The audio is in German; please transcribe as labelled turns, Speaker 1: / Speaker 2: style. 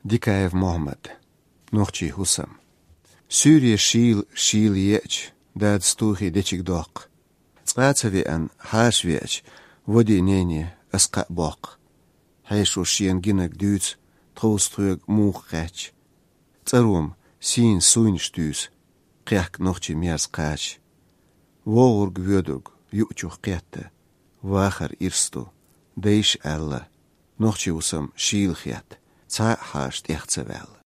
Speaker 1: Dikaev Mohammed, Nochi Hussam. Syrië Schiel Jech, dad stuhi dechig dok. Tsqatsavi an Haashviech, Wodi Nene, Aska Bok. Heisho Shien Ginak Duits, Trostrug Muchech. Tsarum, Sin Suinstüs, Kiak Nochi Miers Kach. Wogurg Wödurg, Juchuch Kette, Wachar Irstu, Deish Alla, Nochi Hussam Schiel Giat. Zij haast echt ze wel.